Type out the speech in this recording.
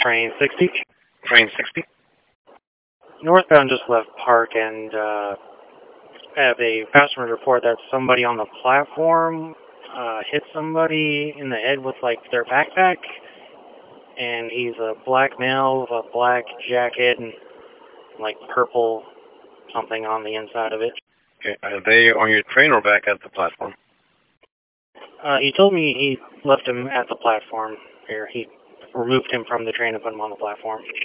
train 60. Train 60? Northbound just left Park and have a passenger report that somebody on the platform hit somebody in the head with like their backpack, and he's a black male with a black jacket and like purple something on the inside of it. Okay. Are they on your train or back at the platform? He told me he left him at the platform here. He removed him from the train and put him on the platform.